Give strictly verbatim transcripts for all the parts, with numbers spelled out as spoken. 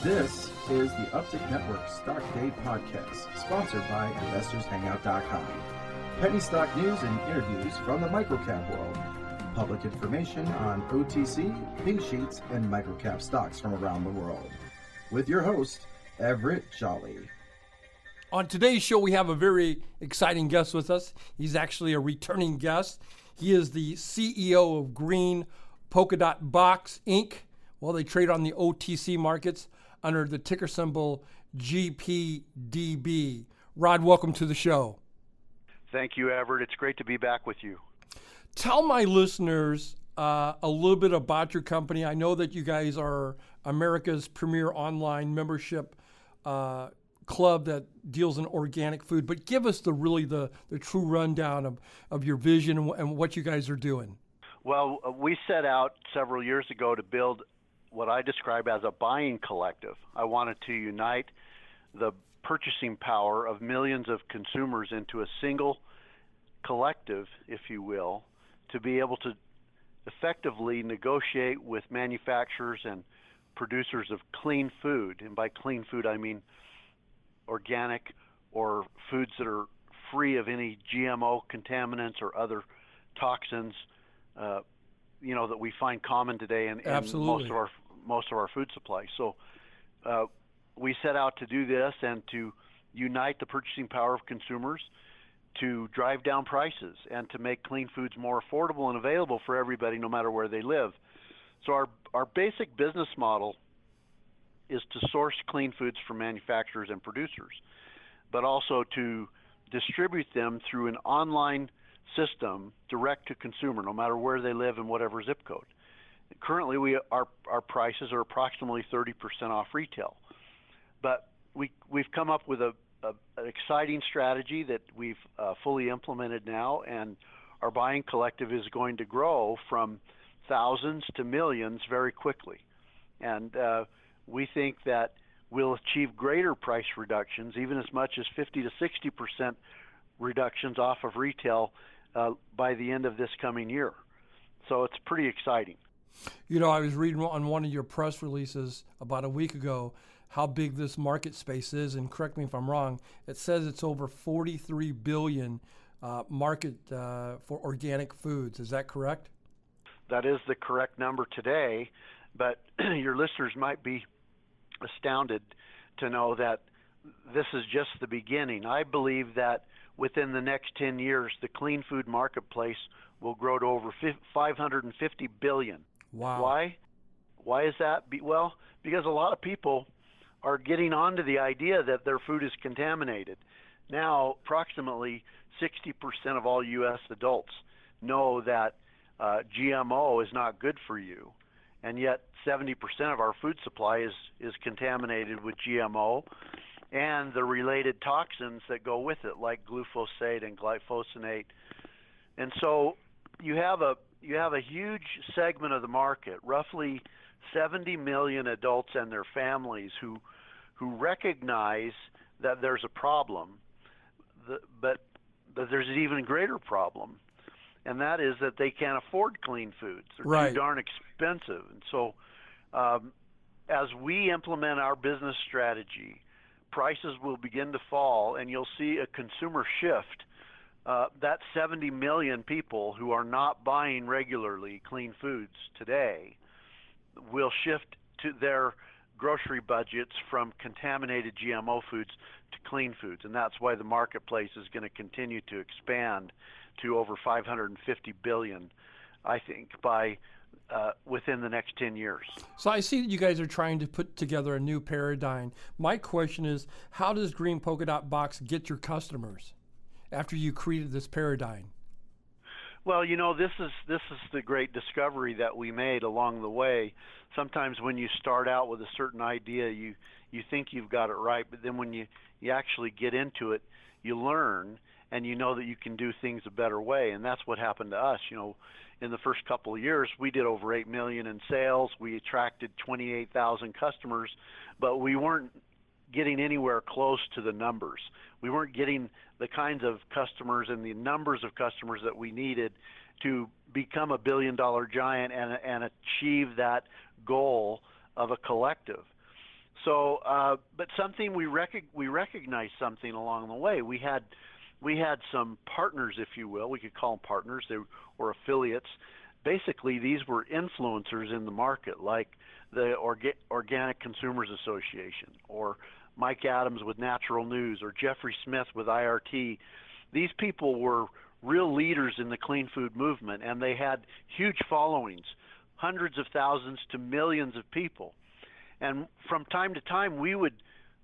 This is the Uptick Network Stock Day Podcast, sponsored by Investors Hangout dot com. Penny stock news and interviews from the microcap world. Public information on O T C, pink sheets, and microcap stocks from around the world. With your host, Everett Jolly. On today's show, we have a very exciting guest with us. He's actually a returning guest. He is the C E O of Green Polka Dot Box, Incorporated. Well, they trade on the O T C markets under the ticker symbol G P D B. Rod, welcome to the show. Thank you, Everett. It's great to be back with you. Tell my listeners uh, a little bit about your company. I know that you guys are America's premier online membership uh, club that deals in organic food, but give us the really the, the true rundown of, of your vision and, and what you guys are doing. Well, uh, we set out several years ago to build what I describe as a buying collective. I wanted to unite the purchasing power of millions of consumers into a single collective, if you will, to be able to effectively negotiate with manufacturers and producers of clean food. And by clean food, I mean organic or foods that are free of any G M O contaminants or other toxins, uh, you know, that we find common today in, in most of our most of our food supply. So uh, we set out to do this and to unite the purchasing power of consumers, to drive down prices, and to make clean foods more affordable and available for everybody, no matter where they live. So our our basic business model is to source clean foods from manufacturers and producers, but also to distribute them through an online system direct to consumer, no matter where they live and whatever zip code. Currently, we our our prices are approximately thirty percent off retail, but we we've come up with a, a an exciting strategy that we've uh, fully implemented now, and our buying collective is going to grow from thousands to millions very quickly, and uh, we think that we'll achieve greater price reductions, even as much as fifty to sixty percent reductions off of retail uh, by the end of this coming year. So it's pretty exciting. You know, I was reading on one of your press releases about a week ago how big this market space is, and correct me if I'm wrong, it says it's over forty-three billion dollars uh, market uh, for organic foods. Is that correct? That is the correct number today, but your listeners might be astounded to know that this is just the beginning. I believe that within the next ten years, the clean food marketplace will grow to over five hundred fifty billion dollars. Wow. Why? Why is that? Well, because a lot of people are getting onto the idea that their food is contaminated. Now, approximately sixty percent of all U S adults know that uh, G M O is not good for you, and yet seventy percent of our food supply is, is contaminated with G M O and the related toxins that go with it, like glyphosate and glyphosate. And so you have a you have a huge segment of the market, roughly seventy million adults and their families who who recognize that there's a problem, but that there's an even greater problem, and that is that they can't afford clean foods. They're right. too darn expensive. And so um, as we implement our business strategy, prices will begin to fall, and you'll see a consumer shift. Uh, that seventy million people who are not buying regularly clean foods today will shift to their grocery budgets from contaminated G M O foods to clean foods, and that's why the marketplace is going to continue to expand to over five hundred fifty billion dollars, I think, by uh, within the next ten years. So I see that you guys are trying to put together a new paradigm. My question is, how does Green Polka Dot Box get your customers after you created this paradigm? Well, you know, this is this is the great discovery that we made along the way. Sometimes when you start out with a certain idea, you you think you've got it right, but then when you, you actually get into it, you learn, and you know that you can do things a better way. And that's what happened to us. You know, in the first couple of years, we did over eight million dollars in sales. We attracted twenty-eight thousand customers, but we weren't getting anywhere close to the numbers. We weren't getting the kinds of customers and the numbers of customers that we needed to become a billion dollar giant and, and achieve that goal of a collective. So, uh, but something we rec- we recognized something along the way. We had we had some partners, if you will. We could call them partners, they or affiliates. Basically, these were influencers in the market, like the Orga- Organic Consumers Association, or Mike Adams with Natural News, or Jeffrey Smith with I R T. These people were real leaders in the clean food movement, and they had huge followings, hundreds of thousands to millions of people. And from time to time, we would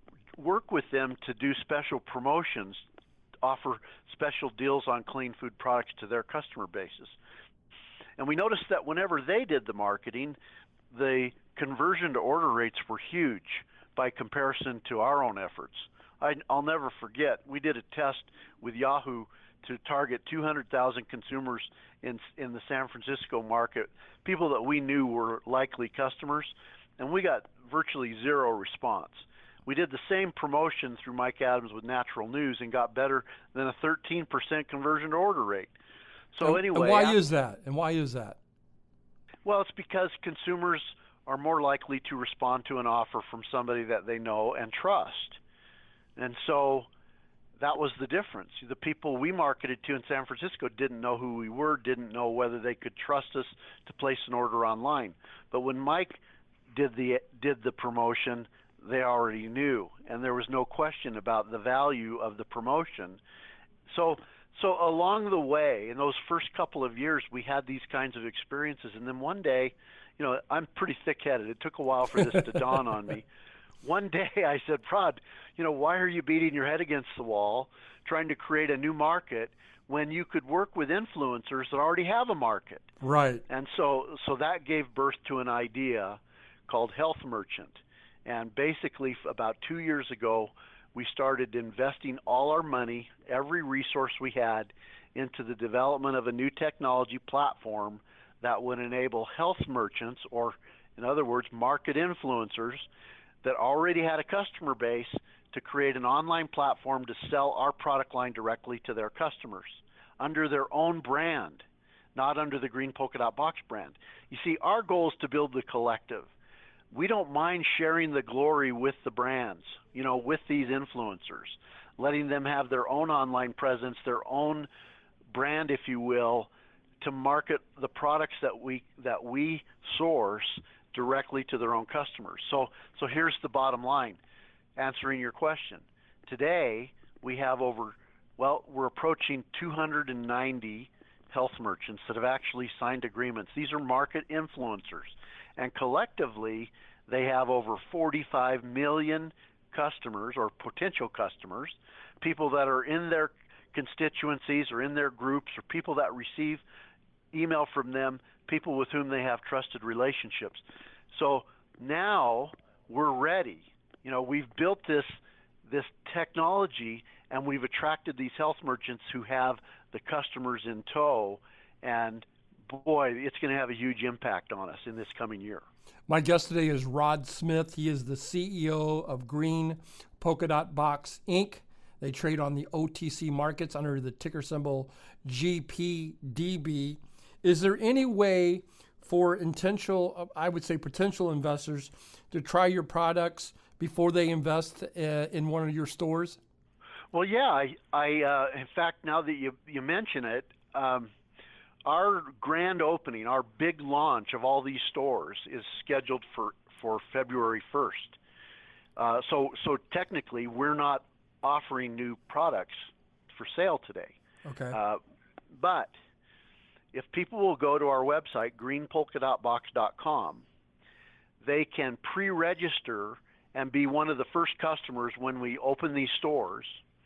work with them to do special promotions, offer special deals on clean food products to their customer bases. And we noticed that whenever they did the marketing, the conversion to order rates were huge by comparison to our own efforts. I, I'll never forget, we did a test with Yahoo to target two hundred thousand consumers in in the San Francisco market, people that we knew were likely customers, and we got virtually zero response. We did the same promotion through Mike Adams with Natural News and got better than a thirteen percent conversion to order rate. So and, anyway, and why I, is that? And why is that? Well, it's because consumers are more likely to respond to an offer from somebody that they know and trust. And so that was the difference. The people we marketed to in San Francisco didn't know who we were, didn't know whether they could trust us to place an order online. But when Mike did the did the promotion, they already knew, and there was no question about the value of the promotion. So so along the way, in those first couple of years, we had these kinds of experiences, and then one day, you know, I'm pretty thick-headed. It took a while for this to dawn on me. One day I said, Prod, you know, why are you beating your head against the wall trying to create a new market when you could work with influencers that already have a market? Right. And so so that gave birth to an idea called Health Merchant. And basically about two years ago, we started investing all our money, every resource we had, into the development of a new technology platform that would enable health merchants, or in other words, market influencers, that already had a customer base to create an online platform to sell our product line directly to their customers under their own brand, not under the Green Polka Dot Box brand. You see, our goal is to build the collective. We don't mind sharing the glory with the brands, you know, with these influencers, letting them have their own online presence, their own brand, if you will, to market the products that we that we source directly to their own customers. So so here's the bottom line, answering your question. Today, we have over, well, we're approaching two hundred ninety health merchants that have actually signed agreements. These are market influencers. And collectively, they have over forty-five million customers or potential customers, people that are in their constituencies or in their groups, or people that receive email from them, people with whom they have trusted relationships. So now we're ready. You know, we've built this this technology, and we've attracted these health merchants who have the customers in tow, and boy, it's going to have a huge impact on us in this coming year. My guest today is Rod Smith. He is the C E O of Green Polka Dot Box, Incorporated. They trade on the O T C markets under the ticker symbol G P D B. Is there any way for intentional, I would say potential investors, to try your products before they invest uh, in one of your stores? Well, yeah. I, I uh, in fact, now that you you mention it, um, our grand opening, our big launch of all these stores is scheduled for, for February first. Uh, so so technically, we're not offering new products for sale today. Okay. Uh, but if people will go to our website, green polka dot box dot com, they can pre-register and be one of the first customers when we open these stores,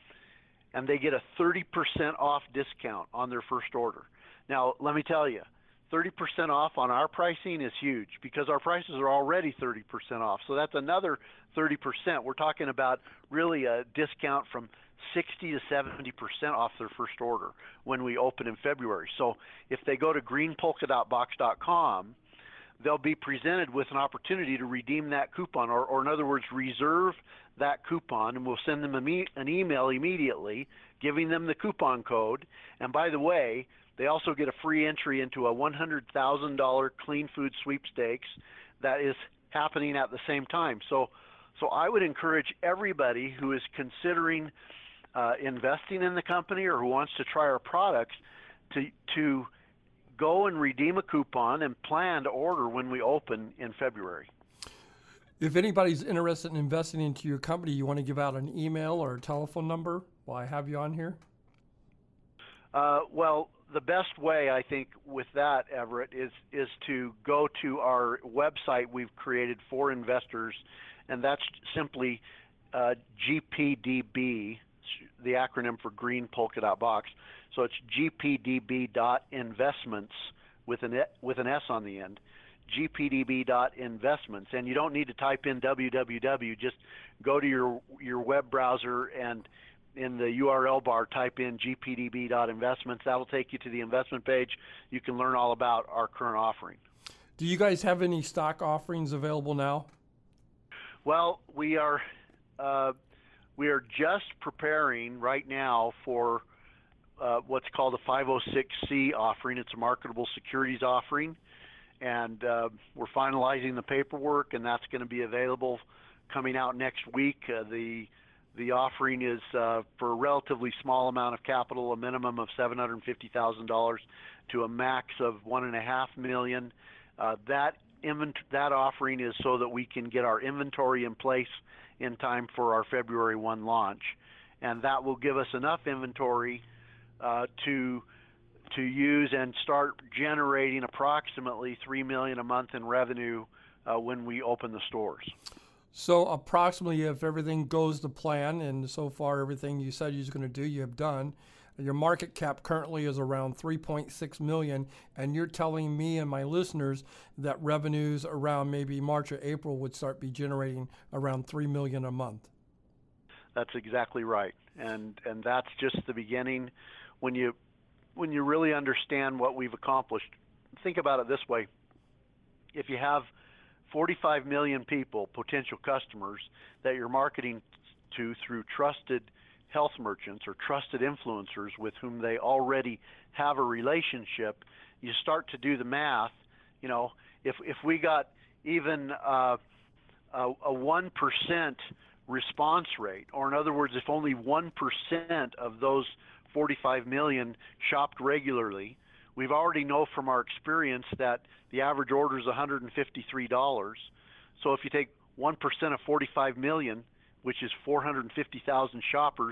and they get a thirty percent off discount on their first order. Now, let me tell you, thirty percent off on our pricing is huge because our prices are already thirty percent off. So that's another thirty percent. We're talking about really a discount from sixty to seventy percent off their first order when we open in February. So if they go to green polka dot box dot com, they'll be presented with an opportunity to redeem that coupon, or, or in other words, reserve that coupon, and we'll send them an email immediately giving them the coupon code. And by the way, they also get a free entry into a one hundred thousand dollars clean food sweepstakes that is happening at the same time. So So I would encourage everybody who is considering uh, investing in the company or who wants to try our products to to go and redeem a coupon and plan to order when we open in February. If anybody's interested in investing into your company, you want to give out an email or a telephone number while I have you on here? Uh, well, the best way, I think, with that, Everett, is is to go to our website we've created for investors, and that's simply uh, G P D B, the acronym for Green Polka Dot Box. So it's G P D B dot investments with an with an S on the end, G P D B dot investments, and you don't need to type in w w w. Just go to your your web browser and in the U R L bar type in G P D B dot investments. That'll take you to the investment page. You can learn all about our current offering. Do you guys have any stock offerings available now? Well, we are uh, we are just preparing right now for uh, what's called a five oh six C offering. It's a marketable securities offering, and uh, we're finalizing the paperwork, and that's going to be available coming out next week. Uh, the The offering is uh, for a relatively small amount of capital, a minimum of seven hundred fifty thousand dollars to a max of one and a half million. Uh, that invent- that offering is so that we can get our inventory in place in time for our February first launch, and that will give us enough inventory uh, to to use and start generating approximately three million dollars a month in revenue uh, when we open the stores. So approximately, if everything goes to plan, and so far everything you said you're going to do, you have done, your market cap currently is around three point six million dollars, and you're telling me and my listeners that revenues around maybe March or April would start be generating around three million dollars a month. That's exactly right, and and that's just the beginning. When you when you really understand what we've accomplished, think about it this way: if you have forty-five million people, potential customers, that you're marketing to through trusted health merchants or trusted influencers with whom they already have a relationship, you start to do the math. You know, if if we got even uh, a, a one percent response rate, or in other words, if only one percent of those forty-five million shopped regularly, we've already know from our experience that the average order is one hundred fifty-three dollars. So if you take one percent of forty-five million, which is four hundred fifty thousand shoppers,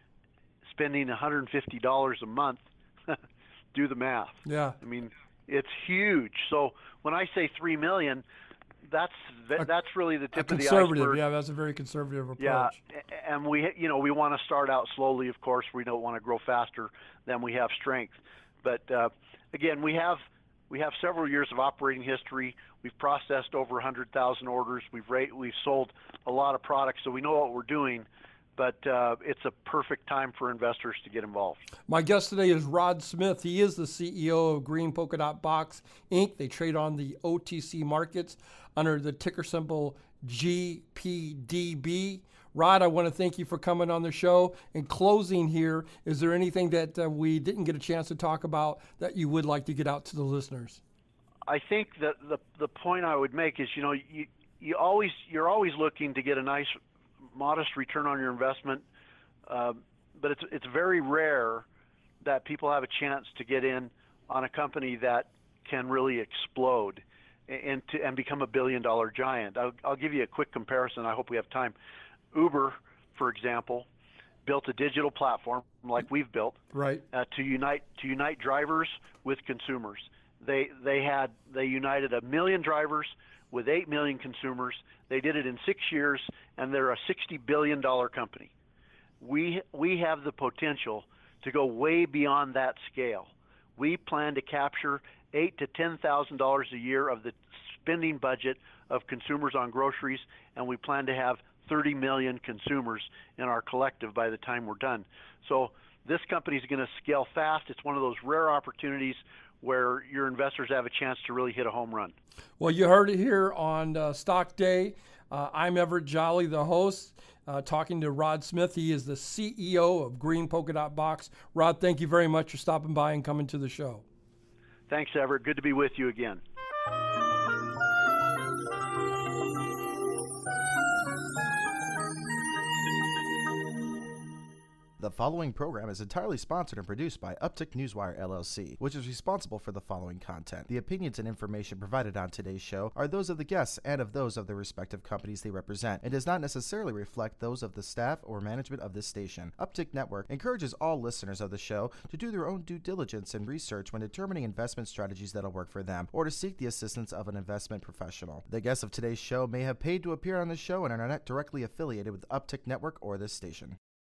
spending one hundred fifty dollars a month, do the math. Yeah. I mean, it's huge. So when I say three million, that's that's really the tip of the iceberg. Conservative, yeah, that's a very conservative approach. Yeah, and we, you know, we want to start out slowly. Of course, we don't want to grow faster than we have strength. But uh, again, we have we have several years of operating history. We've processed over one hundred thousand orders. We've rate, we've sold a lot of products, so we know what we're doing. But uh, it's a perfect time for investors to get involved. My guest today is Rod Smith. He is the C E O of Green Polka Dot Box, Incorporated. They trade on the O T C markets under the ticker symbol G P D B. Rod, I want to thank you for coming on the show. In closing here, is there anything that uh, we didn't get a chance to talk about that you would like to get out to the listeners? I think that the the point I would make is, you know, you you always you're always looking to get a nice, modest return on your investment, uh, but it's it's very rare that people have a chance to get in on a company that can really explode and to, and become a billion dollar giant. I'll, I'll give you a quick comparison. I hope we have time. Uber, for example, built a digital platform like we've built, right, uh, to unite to unite drivers with consumers. They they had they united a million drivers with eight million consumers. They did it in six years, and they're a sixty billion dollar company. We we have the potential to go way beyond that scale. We plan to capture eight to ten thousand dollars a year of the spending budget of consumers on groceries, and we plan to have thirty million consumers in our collective by the time we're done. So this company is going to scale fast. It's one of those rare opportunities where your investors have a chance to really hit a home run. Well, you heard it here on uh, Stock Day. Uh, I'm Everett Jolly, the host, uh, talking to Rod Smith. He is the C E O of Green Polka Dot Box. Rod, thank you very much for stopping by and coming to the show. Thanks, Everett. Good to be with you again. The following program is entirely sponsored and produced by Uptick Newswire L L C, which is responsible for the following content. The opinions and information provided on today's show are those of the guests and of those of the respective companies they represent, and does not necessarily reflect those of the staff or management of this station. Uptick Network encourages all listeners of the show to do their own due diligence and research when determining investment strategies that'll work for them, or to seek the assistance of an investment professional. The guests of today's show may have paid to appear on the show and are not directly affiliated with Uptick Network or this station.